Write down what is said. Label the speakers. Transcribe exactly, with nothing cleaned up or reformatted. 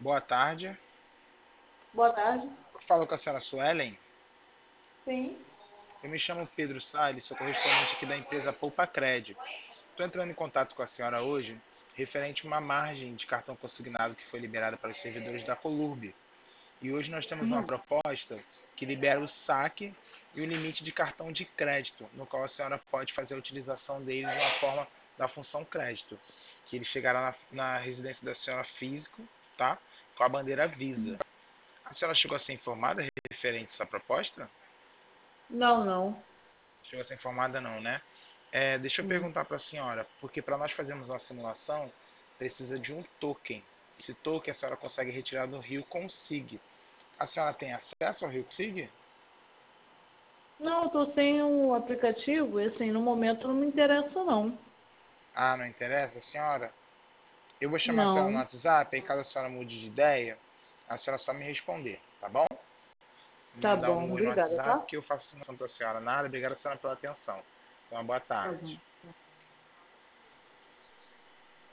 Speaker 1: Boa tarde.
Speaker 2: Boa tarde.
Speaker 1: Falo com a senhora Suelen.
Speaker 2: Sim.
Speaker 1: Eu me chamo Pedro Salles, sou correspondente aqui da empresa Poupa Cred. Estou entrando em contato com a senhora hoje, referente a uma margem de cartão consignado que foi liberada para os servidores da Colurb. E hoje nós temos uma
Speaker 2: Hum.
Speaker 1: proposta que libera o saque e o limite de cartão de crédito, no qual a senhora pode fazer a utilização dele de uma forma da função crédito, que ele chegará na, na residência da senhora físico, tá? Com a bandeira Visa. A senhora chegou a ser informada referente a essa proposta?
Speaker 2: Não, não.
Speaker 1: Chegou a ser informada não, né? É, deixa eu
Speaker 2: Não.
Speaker 1: perguntar para a senhora, porque para nós fazermos uma simulação, precisa de um token. Esse token a senhora consegue retirar do Rio Consig. A senhora tem acesso ao Rio Consig?
Speaker 2: Não, eu tô sem o aplicativo e assim, no momento não me interessa não.
Speaker 1: Ah, não interessa, senhora? Eu vou chamar a senhora no
Speaker 2: Não.
Speaker 1: WhatsApp, aí caso a senhora mude de ideia, a senhora só me responder, tá bom? Me
Speaker 2: Tá
Speaker 1: mandar um
Speaker 2: bom,
Speaker 1: oi no
Speaker 2: obrigada,
Speaker 1: WhatsApp
Speaker 2: tá?
Speaker 1: que eu faço a simulação para a senhora. Nada, obrigado a senhora pela atenção. Então, uma boa
Speaker 2: Tá
Speaker 1: tarde.
Speaker 2: bom.